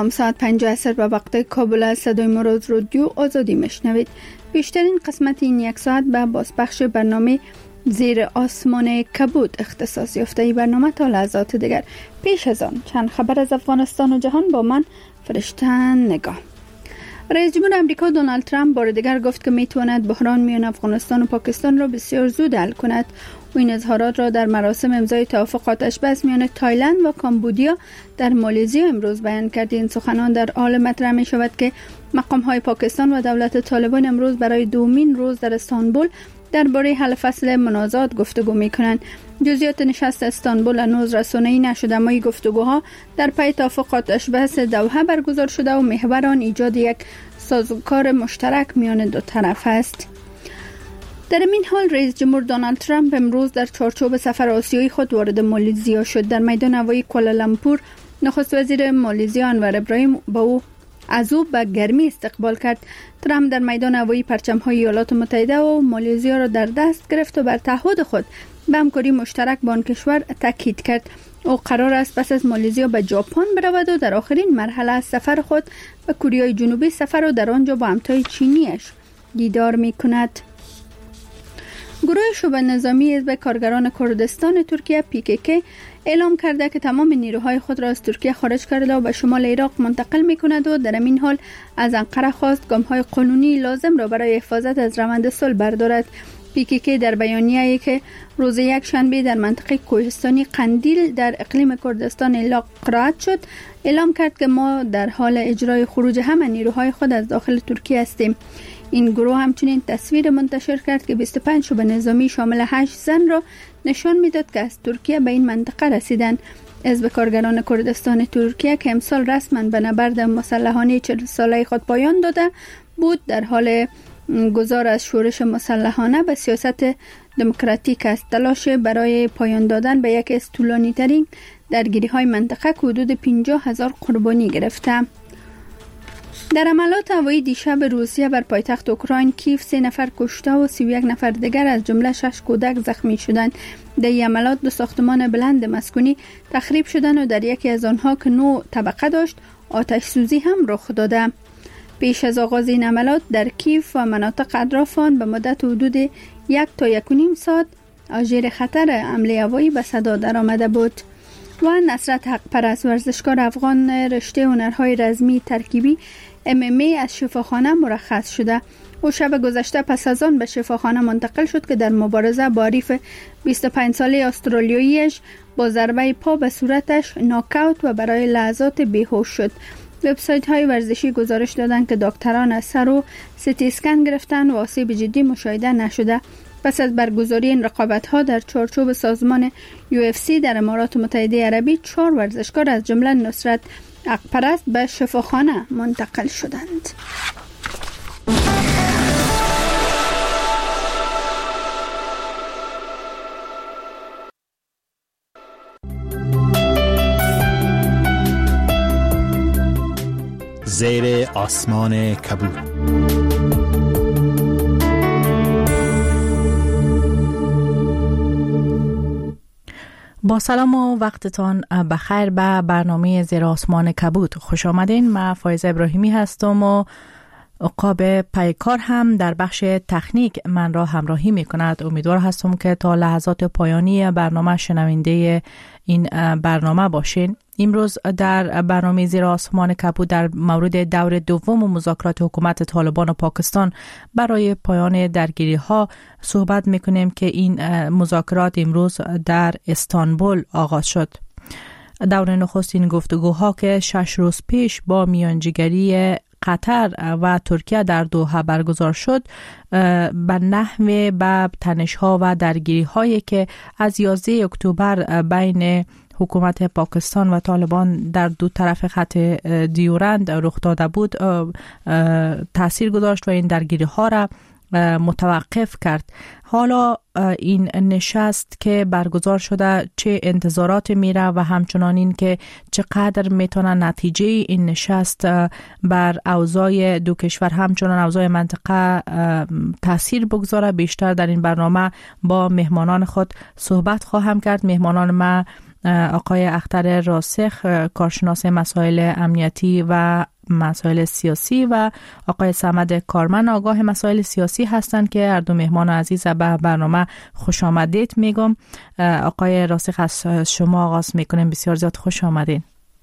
سلام، ساعت 5 به وقت کابل از صدای مراد رادیو آزادی میشنوید. بیشترین قسمت این یک ساعت به بازپخش برنامه زیر آسمان کبود اختصاص یافته. ای برنامه تا لحظات دیگر. پیش از آن چند خبر از افغانستان و جهان با من فرشته نگاه. رئیس جمهور امریکا دونالد ترامپ بار دیگر گفت که میتواند بحران میان افغانستان و پاکستان را بسیار زود حل کند. او این اظهارات را در مراسم امضای توافق آتش بس میان تایلند و کامبودیا در مالزی امروز بیان کرد. این سخنان در حال مطرح می شود که مقام‌های پاکستان و دولت طالبان امروز برای دومین روز در استانبول درباره حل فصل منازعات گفتگو می‌کنند. جزئیات نشست استانبول هنوز رسانه‌ای نشده، اما این گفتگوها در پی توافق آتش بس دوحه برگزار شده و محور آن ایجاد یک سازوکار مشترک میان دو طرف است. در این حال رئیس جمهور دونالد ترامپ امروز در چارچوب سفر آسیایی خود وارد مالزی شد. در میدان هوایی کوالالامپور نخست وزیر مالزی انور ابراهیم از او به گرمی استقبال کرد. ترامپ در میدان هوایی پرچم‌های ایالات متحده و مالزی را در دست گرفت و بر تعهد خود به همکاری مشترک با آن کشور تاکید کرد. او قرار است پس از مالزی به ژاپن برود و در آخرین مرحله از سفر خود به کره جنوبی سفر و در آنجا با همتای چینیش دیدار می‌کند. گروه شبه نظامی حزب کارگران کردستان ترکیه PKK اعلام کرده که تمام نیروهای خود را از ترکیه خارج کرده و به شمال عراق منتقل می‌کند و در این حال از انقره خواست گام‌های قانونی لازم را برای حفاظت از روند صلح بردارد. PKK در بیانیه‌ای که روز یک شنبه در منطقه کوهستانی قندیل در اقلیم کردستان قرائت شد اعلام کرد که ما در حال اجرای خروج همه نیروهای خود از داخل ترکیه هستیم. این گروه همچنین تصویر منتشر کرد که 25 شبه نظامی شامل 8 زن را نشان میداد که از ترکیه به این منطقه رسیدند. حزب کارگران کردستان ترکیه که امسال رسما به نبرد مسلحانه 40 ساله خود پایان داده بود، در حال گذار از شورش مسلحانه به سیاست دموکراتیک است. تلاش برای پایان دادن به یکی از طولانی‌ترین درگیری‌های منطقه که حدود 50,000 قربانی گرفته. در حملات هوایی دیشب روسیه بر پایتخت اوکراین کیف 3 نفر کشته و 31 نفر دیگر از جمله 6 کودک زخمی شدند. در این حملات 2 ساختمان بلند مسکونی تخریب شدند و در یکی از آنها که 9 طبقه داشت آتش سوزی هم رخ داده. پیش از آغاز این حملات در کیف و مناطق اطراف آن به مدت حدود 1 تا 1.5 ساعت آژیر خطر حمله هوایی به صدا درآمده بود. و نصرت حق پرست ورزشکار افغان رشته هنرهای رزمی ترکیبی MMA از شفاخانه مرخص شده. او شب گذشته پس از آن به شفاخانه منتقل شد که در مبارزه با حریف 25 ساله استرالیاییش با ضربه پا به صورتش ناکاوت و برای لحظات بیهوش شد. وبسایت های ورزشی گزارش دادند که دکتران از سر و سیتی اسکن گرفتن و آسیب جدی مشاهده نشده. پس از برگزاری این رقابت‌ها در چارچوب سازمان UFC در امارات متحده عربی 4 ورزشکار از جمله نصرت حق پرست به شفاخانه منتقل شدند. زیر آسمان کبود. با سلام و وقتتان بخیر به برنامه زیر آسمان کبود خوش آمدین. من فایزه ابراهیمی هستم و عقاب پیکار هم در بخش تکنیک من را همراهی می کند. امیدوار هستم که تا لحظات پایانی برنامه شنونده این برنامه باشین. امروز در برنامه زیر آسمان کبود در مورد دور دوم مذاکرات حکومت طالبان و پاکستان برای پایان درگیری ها صحبت میکنیم که این مذاکرات امروز در استانبول آغاز شد. دور نخستین گفتگوها که 6 روز پیش با میانجیگری قطر و ترکیه در دوحه برگزار شد به نحو به تنش‌ها و درگیری‌هایی که از 11 اکتبر بین حکومت پاکستان و طالبان در دو طرف خط دیورند رخ داده بود تأثیر گذاشت و این درگیری‌ها را متوقف کرد. حالا این نشست که برگزار شده چه انتظارات میره و همچنان این که چقدر میتونه نتیجه این نشست بر اوضاع دو کشور همچنان اوضاع منطقه تاثیر بگذاره، بیشتر در این برنامه با مهمانان خود صحبت خواهم کرد. مهمانان ما آقای اختر راسخ، کارشناس مسائل امنیتی و مسائل سیاسی، و آقای صمد کارمن، آگاه مسائل سیاسی هستند که هر دو مهمان عزیز به برنامه خوش آمدید میگم. آقای راسخ، از شما آغاز میکنیم. بسیار زیاد خوش آمدین.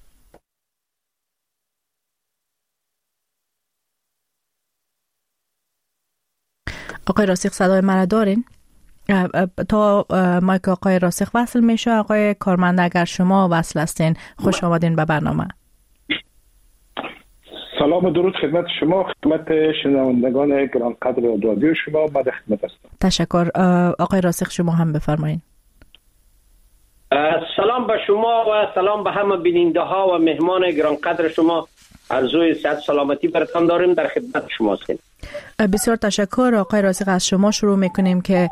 آقای راسخ صدای مرا دارین؟ تا مایک آقای راسخ وصل میشه. آقای کارمند اگر شما وصل هستین، خوش آمدین به برنامه. سلام و درود خدمت شما، خدمت شنوندگان گرانقدر رادیو شما. بعد خدمت هستم. تشکر. آقای راسخ شما هم بفرمایید. سلام به شما و سلام به همه بیننده ها و مهمان گرانقدر شما. عرضوی صحت سلامتی براتون داریم، در خدمت شما هستیم. بسیار تشکر. آقای راسخ، از شما شروع میکنیم که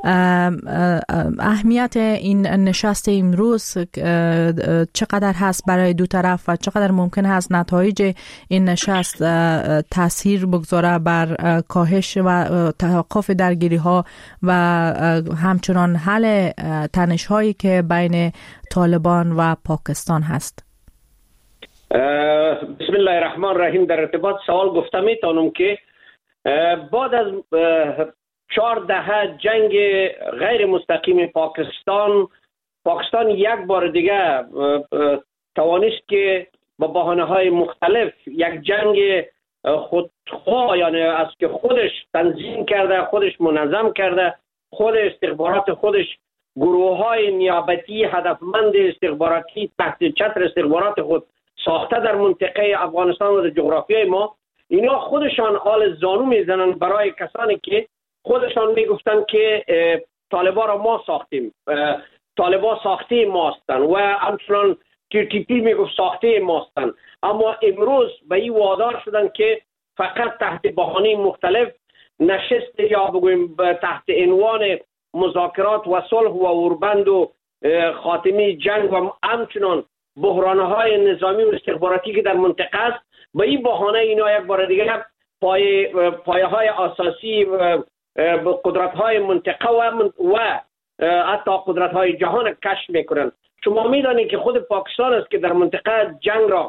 اهمیت این نشست امروز چقدر هست برای دو طرف و چقدر ممکن هست نتایج این نشست تاثیر بگذاره بر کاهش و توقف درگیری ها و همچنان حل تنش هایی که بین طالبان و پاکستان هست. بسم الله الرحمن الرحیم. در ارتباط سوال گفته میتونم که بعد از 4 دهه جنگ غیر مستقیم پاکستان یک بار دیگه توانست که با بهانه‌های مختلف یک جنگ خودخواه، یعنی از که خودش تنظیم کرده، خودش منظم کرده، خود استخبارات خودش، گروه‌های نیابتی هدفمند استخباراتی تحت چتر استخبارات خود ساخته در منطقه افغانستان و در جغرافیای ما، اینا خودشان آل زانو میزنن برای کسانی که خودشان میگفتن که طالبان را ما ساختیم، طالبان ساخته ماستن و همچنان TTP میگفت ساخته ماستن. اما امروز به این وادار شدن که فقط تحت بهانه مختلف نشست یا بگویم تحت عنوان مذاکرات و صلح و اوربند و خاتمه جنگ و همچنان بحران‌های نظامی و استخباراتی که در منطقه است، به این بهانه اینا یک بار دیگه پایه‌های اساسی قدرت‌های منطقه و حتی قدرت‌های جهان کشف می‌کنند. شما می‌دانید که خود پاکستان است که در منطقه جنگ را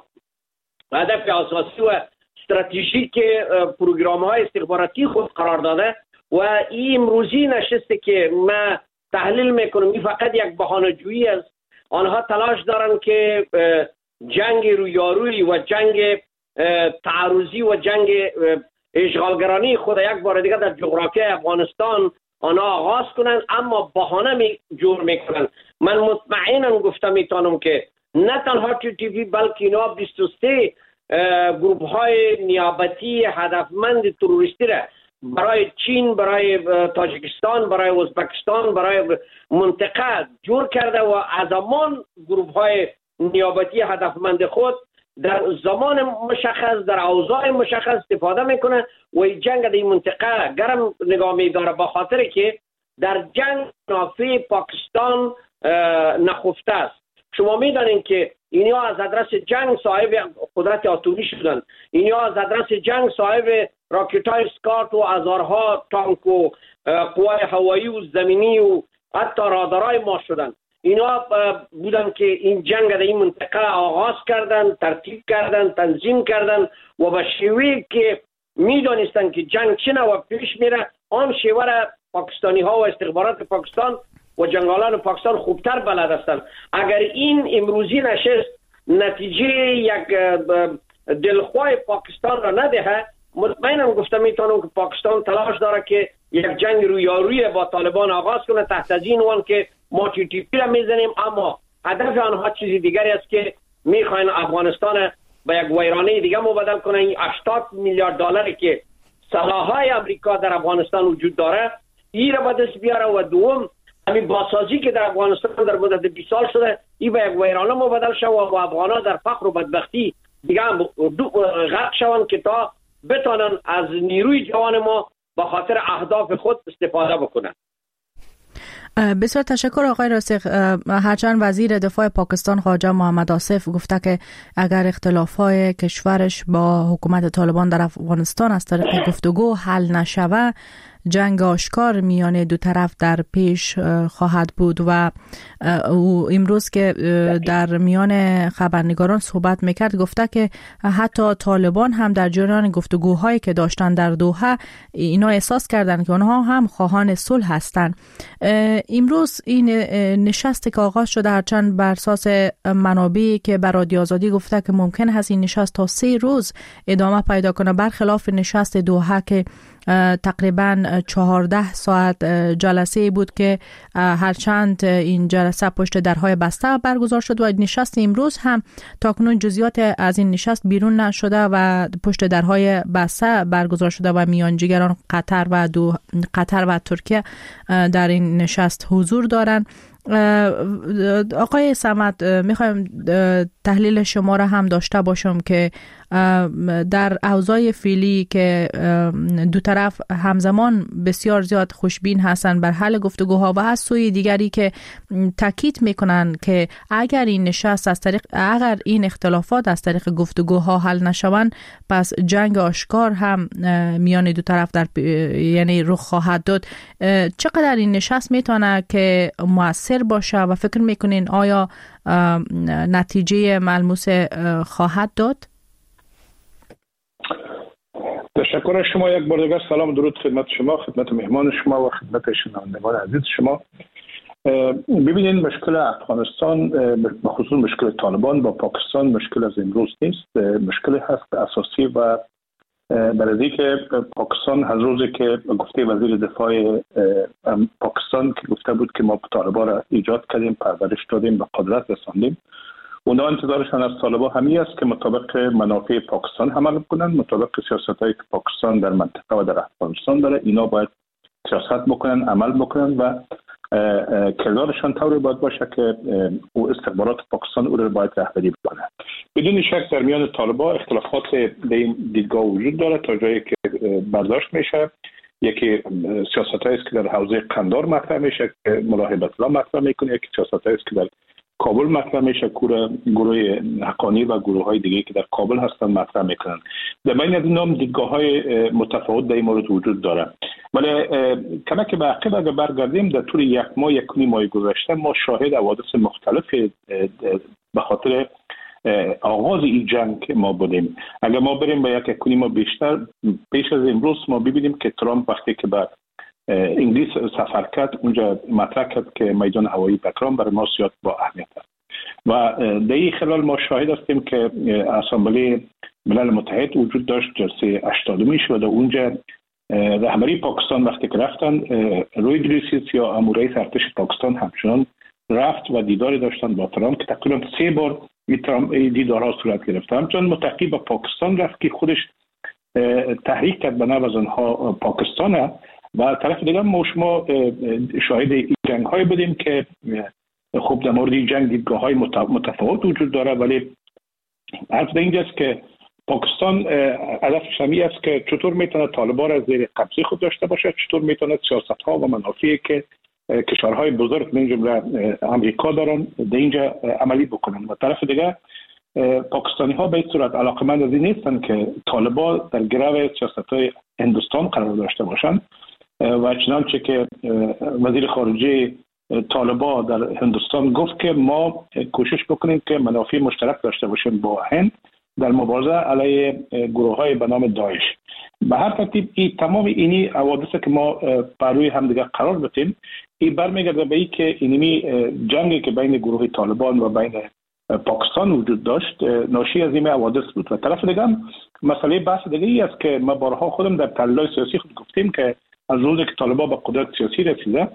هدف اساسی و استراتژیک پروگرام‌های استخباراتی خود قرار داده و این امروزی نشسته که ما تحلیل می‌کنیم این فقط یک بهانه‌جویی است. آنها تلاش دارند که جنگ رویارویی و جنگ تعرضی و جنگ اشغالگرانی خود یک بار دیگه در جغرافیای افغانستان آنها آغاز کنند، اما بهانه جور میکنند. من مطمئنم گفته میتونم که نه تنها TTP بلکه اینا 23 گروپ های نیابتی هدفمند تروریستی را برای چین، برای تاجیکستان، برای ازبکستان، برای منطقه جور کرده و از همان گروپ های نیابتی هدفمند خود در زمان مشخص، در اوضاع مشخص استفاده میکنه و این جنگ در این منطقه گرم نگاه میداره، با خاطر که در جنگ نافع پاکستان نخفته است. شما میدانید که اینها از ادرس جنگ صاحب قدرت اتمی شدند، اینها از ادرس جنگ صاحب راکت‌های اسکارت و هزارها تانک و قوای هوایی و زمینی و حتی رادارهای ما شدند. اینا بودن که این جنگ در این منطقه آغاز کردن، ترتیب کردن، تنظیم کردن و به شیوهی که میدانستن که جنگ چه نوع پیش میره، آن شیوه را پاکستانی ها و استخبارات پاکستان و جنگالان پاکستان خوبتر بلد هستند. اگر این امروزی نشست نتیجه یک دلخواه پاکستان را ندهه، مطمئنم گفته میتونم که پاکستان تلاش داره که یک جنگ رویارویی با طالبان آغاز کنه تحت از این عنوان که ما TTP را میزنیم، اما هدف آنها چیزی دیگری است که میخواین افغانستان به یک ویرانه دیگه مبدل کنه. این 80 میلیارد دلاری که سلاح‌های امریکا در افغانستان وجود داره این را به دست بیاره و دوم همین بازسازی که در افغانستان در مدت 20 سال شده این به یک ویرانه مبدل شود و افغان‌ها در فقر و بدبختی دیگه هم غرق شوند که تا بتونن از نیروی جوان ما با خاطر اهداف خود استفاده بکنن. بسیار تشکر آقای راسخ. هرچند وزیر دفاع پاکستان خواجه محمد آصف گفته که اگر اختلاف‌های کشورش با حکومت طالبان در افغانستان از طریق گفتگو حل نشوه، جنگ آشکار میان دو طرف در پیش خواهد بود و امروز که در میان خبرنگاران صحبت میکرد گفته که حتی طالبان هم در جریان گفتگوهایی که داشتن در دوحه اینا احساس کردن که اونها هم خواهان صلح هستند. امروز این نشست که آغاز شده، هرچند بر اساس منابعی که بر رادیو آزادی گفته که ممکن هست این نشست تا 3 روز ادامه پیدا کنه، برخلاف نشست دوحه که تقریبا 14 ساعت جلسه بود که هرچند این جلسه پشت درهای بسته برگزار شد و نشست امروز هم تاکنون جزئیات از این نشست بیرون نشده و پشت درهای بسته برگزار شده و میانجیگران قطر و ترکیه در این نشست حضور دارند. آقای صمد، میخوایم تحلیل شما را هم داشته باشم که در اوضاع فعلی که دو طرف همزمان بسیار زیاد خوشبین هستند بر حل گفتگوها و از سوی دیگری که تاکید میکنن که اگر این نشست اگر این اختلافات از طریق گفتگوها حل نشوند، پس جنگ آشکار هم میان دو طرف یعنی رخ خواهد داد. چقدر این نشست میتونه که مؤثر باشه و فکر میکنین آیا نتیجه ملموس خواهد داد؟ تشکر از شما. یک بار دیگر سلام و درود خدمت شما، خدمت مهمان شما و خدمت شنوندگان عزیز شما. ببینید، مشکل افغانستان به خصوص مشکل طالبان با پاکستان مشکل از امروز نیست، مشکل هست اساسی و برای که پاکستان از روزی که گفته وزیر دفاع پاکستان که گفته بود که ما طالبان را ایجاد کردیم، پرورش دادیم، به قدرت رساندیم، اونا انتظارشان از طالبان همی است که مطابق منافع پاکستان عمل کنند، مطابق سیاستایی که پاکستان در منطقه و در افغانستان داره اینا باید سیاست بکنن، عمل بکنن و کردارشان طوری باید باشه که او استخبارات پاکستان او را باید رهبری بکنه. بدون شک در میان طالبان اختلافات به این دیدگاه وجود داره تا جایی که برداشت میشه. یکی سیاستایی است که در حوزه قندار مطرح میشه که ملا هیبت الله مطرح میکنه، یکی سیاستایی است که در کابل مطرح میشه که گروه حقانی و گروه های دیگه که در کابل هستن مطرح میکنن. در بین از این دیدگاه های متفاوت در این مورد وجود داره. ولی کمک به عقب اگر برگردیم، در طول 1 ماه 1.5 ماه گذشته ما شاهد حوادث مختلف به خاطر آغاز این جنگ ما بودیم. اگر ما بریم به 1.5 ماه بیشتر پیش از امروز، ما ببینیم که ترامپ وقتی که به انگلیس سفر کرد، اونجا مطرح کرد که میدان هوایی بکرام برای ما زیاد با اهمیت است و در این خلال ما شاهد هستیم که اسامبله ملل متحد وجود داشت، جلسه 80 شد و اونجا رهبری پاکستان وقتی که رفتن، روی گریسیس یا رئیس ارتش پاکستان همچنان رفت و دیداری داشتن با ترامپ که تقریبا 3 بار این دیدارها صورت گرفت. همچنان متقی به پاکستان رفت که خودش تحریک کرد به نوع از آنها پاکستانه و طرف دیگر ما شما شاهد این جنگ های بودیم که خب در مورد این جنگ دیدگاه های متفاوت وجود داره، ولی عرض به اینجاست که پاکستان هدفش همی است که چطور میتونه طالبان را زیر قبضه خود داشته باشه، چطور میتونه سیاست ها و منافعی که کشورهای بزرگ من جمله امریکا دارن در اینجا عملی بکنن. و طرف دیگر پاکستانی ها به این صورت علاقمند از این نیستن که طالبان در گرو سیاست های هندوستان قرار داشته باشند و چنانچه که وزیر خارجه طالبان در هندوستان گفت که ما کوشش بکنیم که منافع مشترک داشته باشیم با هند در مبارزه علیه گروه های به نام داعش. به هر ترتیب این تمام اینی حوادث که ما بر روی هم دیگه قرار بدیم، این برمیگرده به این که اینمی جنگی که بین گروه طالبان و بین پاکستان وجود داشت ناشی از این حوادث بود. و طرف دیگه مسئله بحث دیگه ای است که ما بارها خودم در تحلیل سیاسی خود گفتیم که از روزی که طالبان به قدرت سیاسی رسیده،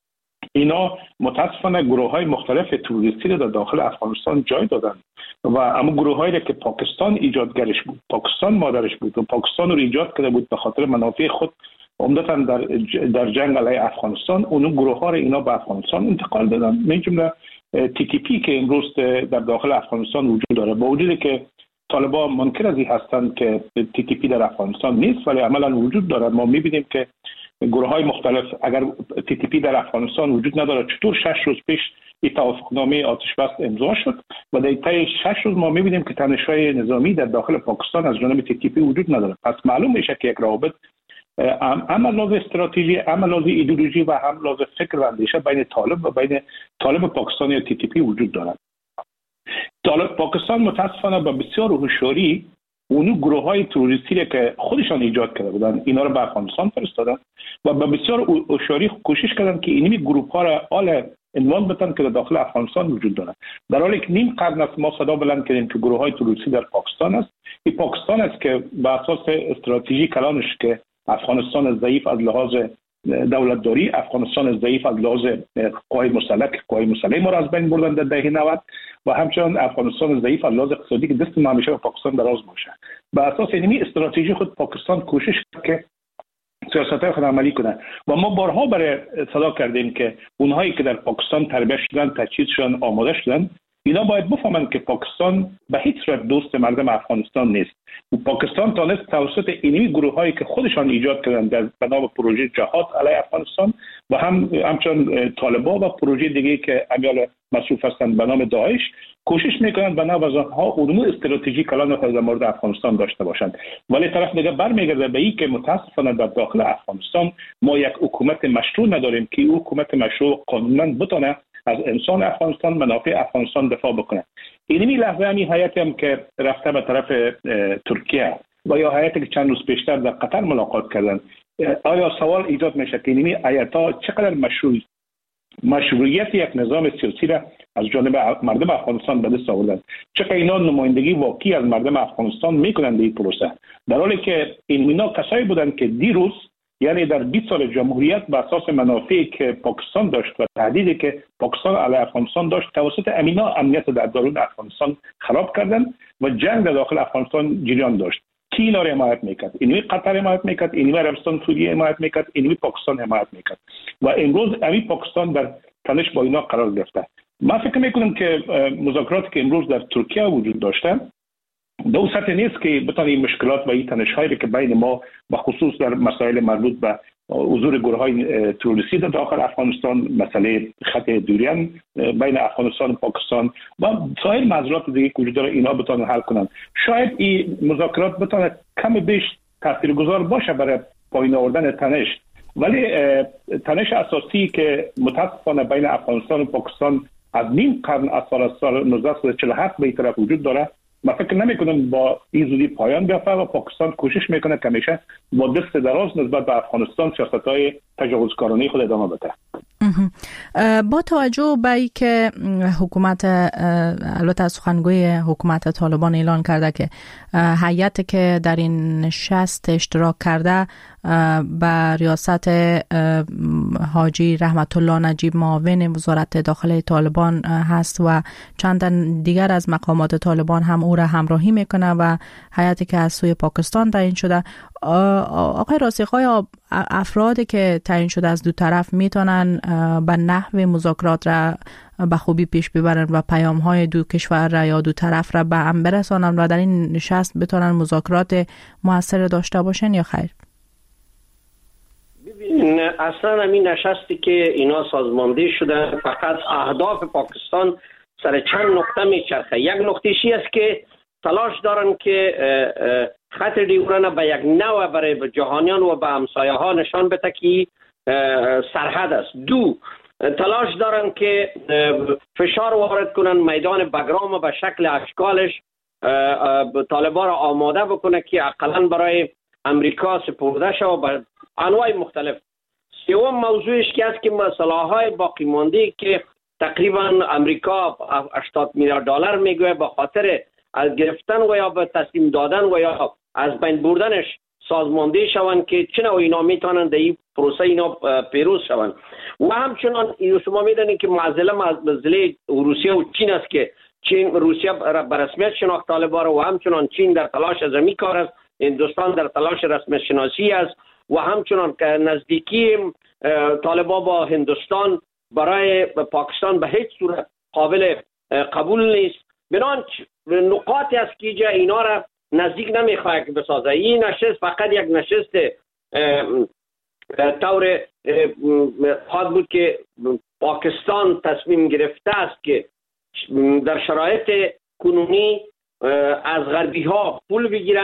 اینا متاسفانه گروه های مختلف تروریستی را در داخل افغانستان جای دادن و اما گروه هایی که پاکستان ایجادگرش بود، پاکستان مادرش بود و پاکستان رو ایجاد کرده بود به خاطر منافع خود، عمدتاً در جنگ علیه افغانستان، اون گروه ها را اینا به افغانستان انتقال دادن. من جمله TTP که امروز در داخل افغانستان وجود داره، با وجودی که طالبان منکر از این هستند که TTP در افغانستان نیست، ولی عملاً وجود داره. ما می‌بینیم که گروه های مختلف، اگر TTP در افغانستان وجود نداره، چطور 6 روز پیش این توافقنامه آتش بس امضا شد و در طی 6 روز ما می‌بینیم که تنش‌های نظامی در داخل پاکستان از جانب TTP وجود نداره. پس معلوم میشه که یک روابط هم لحاظ استراتژی، هم لحاظ ایدئولوژی و هم لحاظ فکر و اندیشه بین طالب و بین طالب پاکستان یا TTP وجود دارد. پاکستان متاسفانه با بسیار هوشیاری اونو گروه های تروریستی که خودشان ایجاد کرده بودن اینا رو به افغانستان فرستادن و با بسیار هوشیاری کوشش کردن که اینمی گروه ها را آل عنوان بدن که در داخل افغانستان وجود دارند. در حالی که نیم قرن است ما صدا بلند کردیم که گروه های تروریستی در پاکستان است. این پاکستان است که به اساس استراتژی کلانش که افغانستان ضعیف از لحاظ دولتداری، افغانستان ضعیف از لحاظ قوای مسلح ما را از بین بردن در دهه 90 و همچنان افغانستان ضعیف از لحاظ اقتصادی که دست ما همیشه به پاکستان دراز باشه. به اساس اینمی استراتژی خود پاکستان کوشش کرد که سیاست‌های خود عملی کنه و ما بارها برای صدا کردیم که اونهایی که در پاکستان تربیت شدن، تجهیز شدن، آماده شدن، اینا باید بفهمند که پاکستان به هیچ صورت دوست مردم افغانستان نیست. و پاکستان تانست توسط اینمی گروه‌هایی که خودشان ایجاد کردن در بنا پروژه جهاد علیه افغانستان و همچنان طالبان و پروژه دیگه که امیال مصروف هستند به نام داعش کوشش میکنند به نوع از آنها علوم استراتژی کلان خود در مورد افغانستان داشته باشند. ولی طرف دیگه برمیگرده به این که متاسفانه در داخل افغانستان ما یک حکومت مشروع نداریم که او حکومت مشروع قانونا بتونه از انسان افغانستان منافع افغانستان دفاع بکنه. اینمی لحظه همین هیئتی هم که رفته به طرف ترکیه و یا هیئتی که چند روز پیشتر در قطر ملاقات کردن، آیا سوال ایجاد میشه که اینمی هیئت‌ها چقدر مشروعیت یک نظام سیاسی را از جانب مردم افغانستان به دست آوردن؟ چقدر اینا نمایندگی واقعی از مردم افغانستان میکنند این پروسه؟ در حالی که اینا کسایی بودند که دیروز یعنی در 20 سال جمهوریت بر اساس منافعی که پاکستان داشت و تهدیدی که پاکستان علیه افغانستان داشت توسط امینا امنیت در درون افغانستان خراب کردن و جنگ در داخل افغانستان جریان داشت. کی اینا را حمایت میکرد؟ اینوی قطر حمایت میکرد، اینوی عربستان سوریه حمایت میکرد، اینوی پاکستان حمایت میکرد و امروز امی پاکستان در تنش با اینا قرار گرفته. من فکر میکنم که مذاکراتی که امروز در ترکیه وجود داشته دو سطح نیست که بتونه این مشکلات و این تنش‌هایی که بین ما به خصوص در مسائل مربوط به حضور گروه‌های تروریستی در داخل افغانستان، مسئله خط دوریان بین افغانستان و پاکستان و سایر معضلات دیگه که وجود داره اینا بتونن حل کنن. شاید این مذاکرات بتونه کم بیش تاثیرگذار باشه برای پایین آوردن تنش، ولی تنش اساسی که متاسفانه بین افغانستان و پاکستان از نیم قرن از سال 1947 به طرف وجود داره، من فکر نمی‌کنم با این زودی پایان بیافته و پاکستان کوشش میکنه که همیشه با دست دراز نسبت به افغانستان سیاست‌های تجاوزکارانه خود ادامه بده. با توجه به اینکه حکومت البته سخنگوی حکومت طالبان اعلان کرده که هیئتی که در این نشست اشتراک کرده به ریاست حاجی رحمت الله نجیب معاون وزارت داخله طالبان هست و چند دیگر از مقامات طالبان هم او را همراهی میکنه و هیئتی که از سوی پاکستان تعیین شده. آقای راسخ‌های، افرادی که تعیین شده از دو طرف میتونن به نحو مذاکرات را به خوبی پیش ببرن و پیام‌های دو کشور را یا دو طرف را به هم برسانن و در این نشست بتونن مذاکرات موثر داشته باشن یا خیر؟ ببین، اصلا همین نشستی که اینا سازماندهی شدن فقط اهداف پاکستان سر چند نقطه میچرخه. یک نقطه‌شی است که تلاش دارن که خط دیوران به یک نوع برای جهانیان و به همسایه ها نشان بده که سرحد است. دو، تلاش دارن که فشار وارد کنن میدان بگرام و به شکل اشکالش طالبان را آماده بکنه که اقلا برای امریکا سپرده شود به انواع مختلف. سوم موضوعش که است که مسئله‌های باقی مانده که تقریبا امریکا 80 میلیارد دلار میگوه به خاطر از گرفتن و یا به تسلیم دادن و یا از بین بردنش سازمانده شوند که چه نوع اینا میتونن در این پروسه اینا پیروز شوند. و همچنان شما میدونید که معضله روسیه و چین است که چین روسیه به رسمیت شناخت طالبان و همچنان چین در تلاش از این کار است، هندوستان در تلاش رسمیت شناسی است و همچنان نزدیکی طالبان با هندوستان برای پاکستان به هیچ صورت قابل قبول نیست. بنابراین نقاطی است که جا اینا را نزدیک نمیخواه که بسازه. این نشست فقط یک نشست طور خواهد بود که پاکستان تصمیم گرفته است که در شرایط کنونی از غربی ها پول بگیرن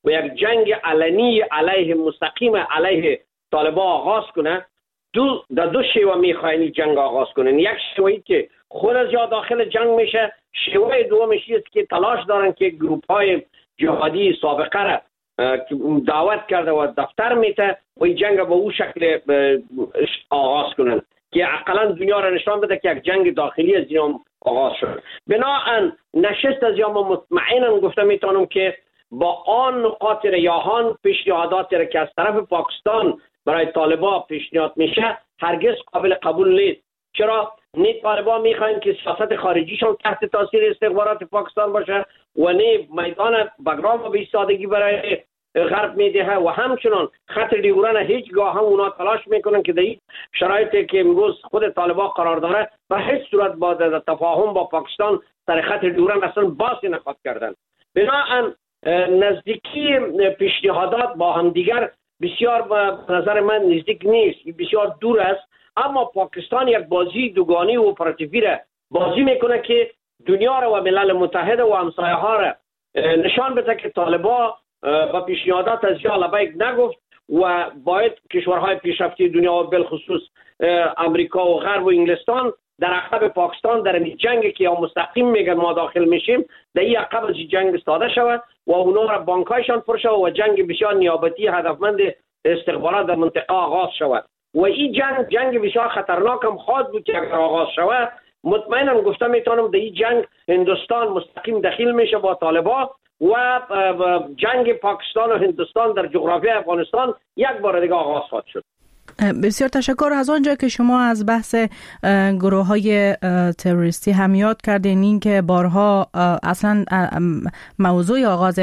و یک جنگ علنی علیه مستقیم علیه طالبان آغاز کنه، دو شیوه میخواین جنگ آغاز کنن. یک شیوهی که خود از یا داخل جنگ میشه، شیوه دومش است که تلاش دارن که گروپ های جهادی سابقه را دعوت کرده و دفتر میته و این جنگ به او شکل آغاز کنن که اقلا دنیا را نشان بده که یک جنگ داخلی از این آغاز شد. بنابراین نشست از یا مطمئنا گفته میتونم که با آن نقاط ریاحان پیشنهادات را که از طرف پاکستان برای طالبان پیشنهاد میشه هرگز قابل قبول نیست. چرا؟ نه طالبان میخواین که سیاست خارجیشون تحت تاثیر استخبارات پاکستان باشه و نه میدان بگرام به سادگی برای غرب میده و همچنان خط دیوران هیچگاه هم اونا تلاش میکنن که در این شرایطی که امروز خود طالبان قرار داره به هیچ صورت با تفاهم با پاکستان سر خط دیوران اصلا باسی نخواد کردن. بنابراین نزدیکی پیشنهادات با هم دیگر بسیار به نظر من نزدیک نیست، بسیار دور است. اما پاکستان یک بازی دوگانی و اپراتیوی را بازی میکنه که دنیا را و ملل متحد و همسایه ها را نشان بده که طالبان با پیشنهادات از یا لبیک نگفت و باید کشورهای پیشرفته دنیا و بالخصوص امریکا و غرب و انگلستان در عقب پاکستان در این جنگی که یا مستقیم میگن ما داخل میشیم در این عقب از جنگ استاده شود و اونا را بانکایشان پر شود و جنگ بسیار نیابتی هدفمند استخبارات در منطقه آغاز شود و این جنگ بسیار خطرناک هم خواهد بود که اگر آغاز شود. مطمئنا گفته میتونم در این جنگ هندوستان مستقیم دخیل میشه با طالبان و جنگ پاکستان و هندوستان در جغرافیای افغانستان یک بار دیگه آغاز خواهد شد. بسیار تشکر. از آنجا که شما از بحث گروه های تروریستی هم یاد کردین، این که بارها اصلا موضوع آغاز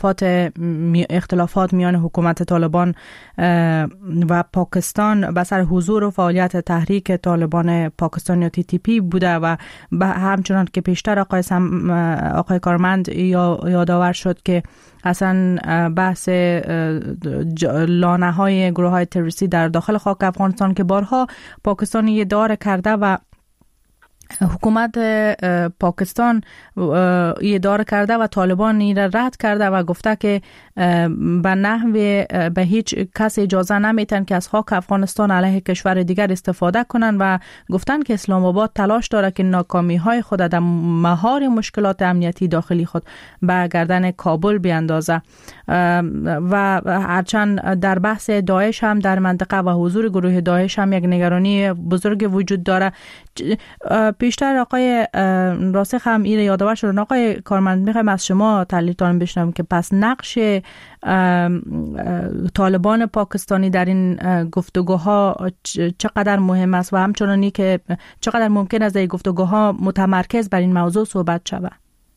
اختلافات میان حکومت طالبان و پاکستان به سر حضور و فعالیت تحریک طالبان پاکستان یا TTP بوده و همچنان که پیشتر آقای کارمند یادآور شد که اصلا بحث لانه های گروه های تروریستی در داخل خاک افغانستان که بارها پاکستان یه داره کرده و حکومت پاکستان اداره کرده و طالبان این را رد کرده و گفته که به نحو به هیچ کس اجازه نمیتن که از خاک افغانستان علیه کشور دیگر استفاده کنن و گفتن که اسلام آباد تلاش داره که ناکامی های خود در مهار مشکلات امنیتی داخلی خود به گردن کابل بیاندازه و هرچند در بحث داعش هم در منطقه و حضور گروه داعش هم یک نگرانی بزرگ وجود داره. پیشتر آقای راسخ هم این یادآور شدن. آقای کارمند میخوایم از شما تحلیلتان بشنویم که پس نقش طالبان پاکستانی در این گفتگوها چقدر مهم است و همچنانی که چقدر ممکن است این گفتگوها متمرکز بر این موضوع صحبت شود.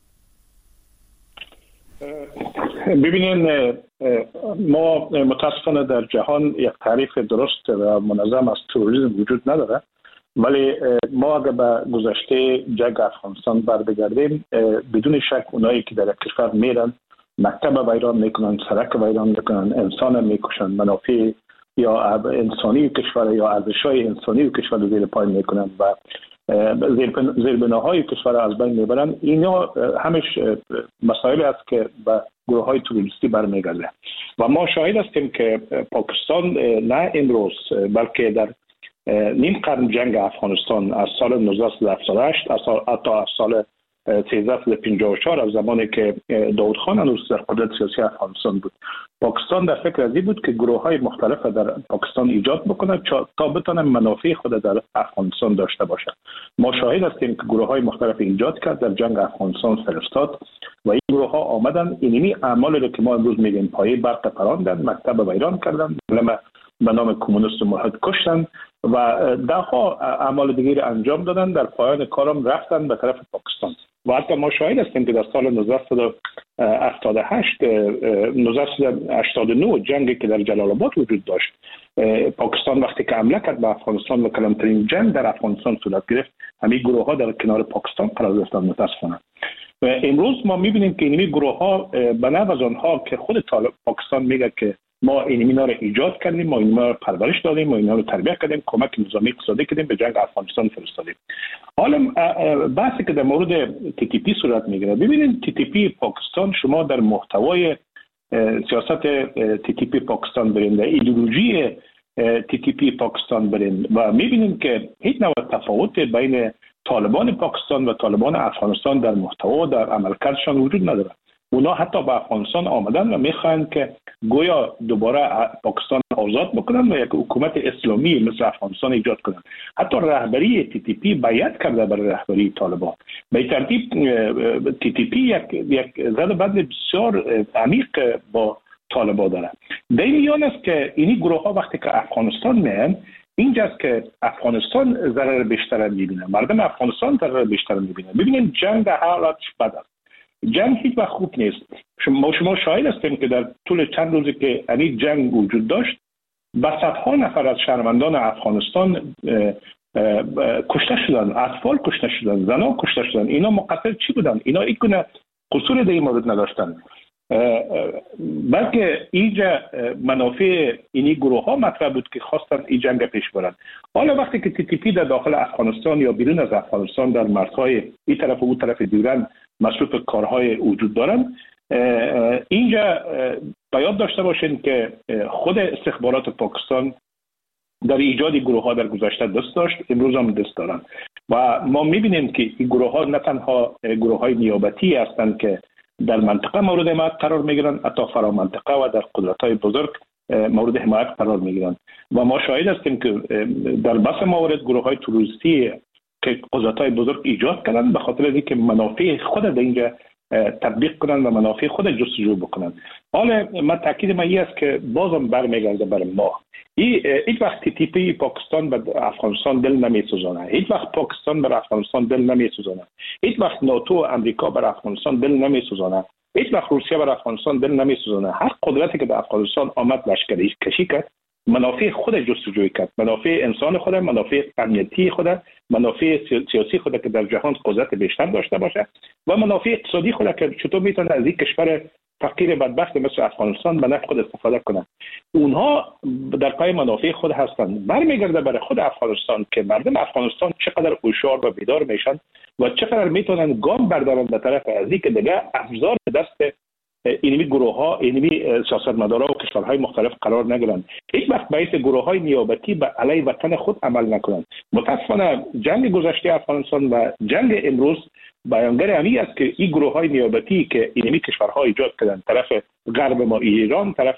ببینین ما متاسفانه در جهان یک تعریف درست و منظم از تروریسم وجود نداره، ولی ما اگر به گذشته جنگ افغانستان برگردیم بدون شک اونایی که در کشور میرن مکتب ویران میکنن، سرک ویران میکنن، انسان میکشن، منافع یا انسانی کشور یا ارزش‌های انسانی کشور زیر پای میکنن و زیربناهای کشور از بین میبرن. اینا همش مسائل است که به گروه های تروریستی برمیگرده و ما شاهد هستیم که پاکستان نه امروز بلکه در نیم قرن جنگ افغانستان از سال 1978 تا از سال 1354 از زمانی که داود خان هنوز در قدرت سیاسی افغانستان بود، پاکستان در فکر از این بود که گروه های مختلف در پاکستان ایجاد بکنه تا بتونه منافع خود در افغانستان داشته باشه. ما شاهد هستیم که گروه های مختلف ایجاد کرد، در جنگ افغانستان فرستاد و این گروه ها آمدن اینمی اعمالی رو که ما امروز میگیم پایه برق پراندن، مکتب ویران کردن، به نام کمونیست و ملحد کشتن و دهها اعمال دیگه انجام دادن. در پایان کارم رفتن به طرف پاکستان و حتی ما شاهد هستیم که در سال 1989 جنگی که در جلال آباد وجود داشت، پاکستان وقتی که حمله کرد به افغانستان و کلانترین جنگ در افغانستان صورت گرفت، همین گروه ها در کنار پاکستان قرار گرفتن. متاسفانه امروز ما میبینیم که این گروه ها به نوع از آنها که خود پاکستان میگه که ما اینا رو ایجاد کردیم، ما اینا رو پرورش دادیم، ما اینا رو تربیت کردیم، کمک نظامی اقتصادی کردیم، به جنگ افغانستان فرستادیم. حالا بحثی که در مورد TTP صورت میگیره، ببینید TTP پاکستان شما در محتوای سیاست تی تی پی پاکستان بریم، در ایدئولوژی تی تی پی پاکستان بریم و میبینیم که هیچ نوع تفاوت بین طالبان پاکستان و طالبان افغانستان در محتوا و در عملکردشان وجود نداره. اونا حتی به افغانستان آمدن و میخواهند که گویا دوباره پاکستان آزاد بکنن و یک حکومت اسلامی مثل افغانستان ایجاد کنن. حتی رهبری تی تی پی بیعت کرده برای رهبری طالبان. به ترتیب تی تی پی یک زد بند بسیار عمیق با طالبان داره. در این میان است که اینی گروه ها وقتی که افغانستان میان، اینجاست که افغانستان ضرر بیشتر میبینه، مردم افغانستان ضرر بیشتر میبینه. ببینید جنگ در حالاتش بد است. جنگ هیچ وقت خوب نیست. شما شاهد هستیم که در طول چند روزی که این جنگ وجود داشت، به صدها نفر از شهروندان افغانستان کشته شدن، اطفال کشته شدن، زنان کشته شدن. اینا مقصر چی بودن؟ اینا هیچ گونه قصور در این مورد نداشتن، بلکه اینجا منافع اینی گروه ها مطرح بود که خواستن این جنگ پیش برن. حالا وقتی که تی تی پی در داخل افغانستان یا بیرون از افغانستان در مرزهای این طرف و اون طرف دیورن مصروف کارهای وجود دارن، اینجا باید داشته باشین که خود استخبارات پاکستان در ایجاد گروه ها در گذشته دست داشت، امروز هم دست دارن و ما میبینیم که این گروه ها نه تنها گروه های نیابتی هستند که در منطقه مورد حمایت قرار میگیرن، حتی فرا منطقه و در قدرت‌های بزرگ مورد حمایت قرار میگیرن و ما شاهد هستیم که در بس موارد گروه‌های تروریستی که قدرت‌های بزرگ ایجاد کردن به خاطر اینکه منافع خود در اینجا تطبیق کنن و منافع خود جستجو بکنن. حالا من تاکید من این است که بازم برمیگرده بر ما، هیچ وقت تی تی پی پاکستان به افغانستان دل نمیسوزانه، هیچ وقت پاکستان بر افغانستان دل نمیسوزانه، هیچ وقت ناتو و امریکا بر افغانستان دل نمیسوزانه، هیچ وقت روسیه بر افغانستان دل نمیسوزانه. هر قدرتی که در افغانستان آمد لشکری کشی کرد، منافع خود جستجوی کرد، منافع انسان خود، منافع امنیتی خود، منافع سیاسی خود که در جهان قدرت بیشتر داشته باشه و منافع اقتصادی خود که چطور میتونه از این کشور فقیر بدبخت مثل افغانستان به نفع خود استفاده کنند. اونها در پای منافع خود هستند. برمیگرده برای خود افغانستان که مردم افغانستان چقدر هوشیار و بیدار میشن و چقدر میتونن گام بردارن به طرف از اینکه دیگه ابزار دست اینمی گروه ها، اینمی سیاستمدارا و کشورهای مختلف قرار نگیرن. هیچ وقت باعث گروه های نیابتی به علیه وطن خود عمل نکنند. متاسفانه جنگ گذشته افغانستان و جنگ امروز بیانگر همی است که این گروه های نیابتی که اینمی کشورها ایجاد کردن، طرف غرب ما ایران، طرف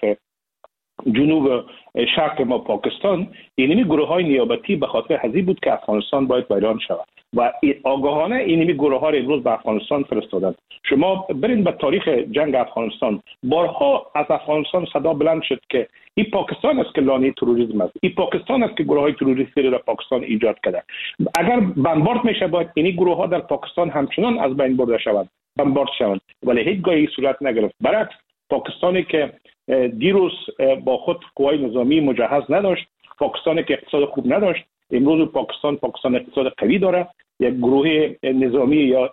جنوب شرق ما پاکستان، اینمی گروه های نیابتی به خاطر هزی بود که افغانستان باید ویران شود و آگاهانه اینمی گروه ها را امروز به افغانستان فرستادند. شما برین به تاریخ جنگ افغانستان، بارها از افغانستان صدا بلند شد که این پاکستان است که لانه تروریسم است، این پاکستان است که گروه های تروریستی را در پاکستان ایجاد کرده. اگر بمبارد میشه باید این گروه ها در پاکستان همچنان از بین برده شوند، بمبارد شوند، ولی هیچگاهی صورت نگرفت. برعکس پاکستانی که دیروز با خود قوای نظامی مجهز نداشت، پاکستانی که اقتصاد خوب نداشت، امروز پاکستان اقتصاد قوی داره، یک گروه نظامی یا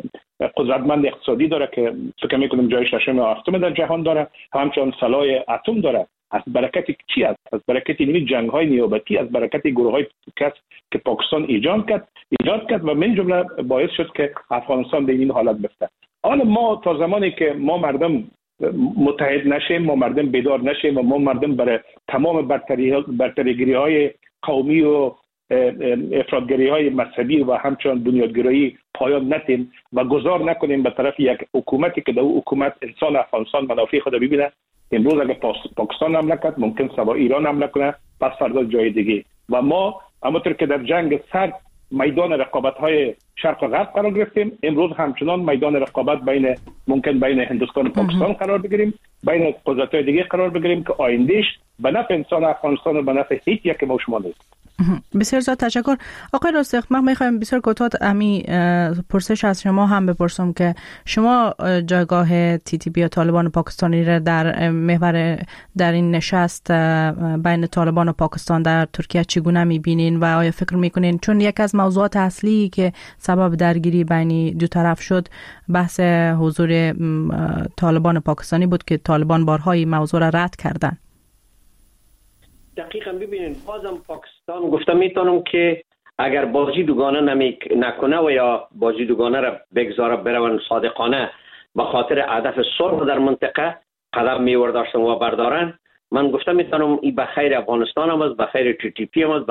قدرتمند اقتصادی داره که فکر میکنم جای ششم و هفتم در جهان داره، همچنان سلاح اتم داره. از برکت چی است؟ از برکت این جنگ های نیابتی، از برکت گروه های که پاکستان ایجاد کرد و من جمله باعث شد که افغانستان به این حالت بفته. حالا ما تا زمانی که ما مردم متحد نشیم، ما مردم بیدار نشیم و ما مردم برای تمام برتریگری های قومی و افراطگری های مذهبی و همچنان بنیادگرایی پایان ندیم و گذار نکنیم به طرف یک حکومتی که در اون حکومت انسان افغانستان منافع خود ببینه. امروز اگر پاکستان حمله کرد ممکن سبا ایران حمله کنه، پس فردا جای دیگه. و ما همونطور که در جنگ سرد میدان رقابت های شرق و غرب قرار گرفتیم، امروز همچنان میدان رقابت ممکن بین هندوستان و پاکستان قرار بگیریم، بین قدرت‌های دیگه قرار بگیریم که آیندهش به نفع انسان افغانستان و به نفع هیچ یک ما شما نیست. بسیار زیاد تشکر. آقای رستق، من میخوایم بسیار کوتاه امی پرسش از شما هم بپرسم که شما جایگاه تی تی پی یا طالبان پاکستانی را در محور در این نشست بین طالبان و پاکستان در ترکیه چگونه میبینین و آیا فکر میکنین، چون یک از موضوعات اصلی که سبب درگیری بین دو طرف شد بحث حضور طالبان پاکستانی بود که طالبان بارها این موضوع را رد کردن. دقیقاً ببینید، بازم پاکستان گفتم میتونم که اگر بازی دوگانه نکنه و یا بازی دوگانه را بگذاره برون صادقانه به خاطر هدف صلح در منطقه، قدم میورداشتن و بردارن، من گفتم میتونم این به خیر افغانستان هم است، به خیر TTP هم است،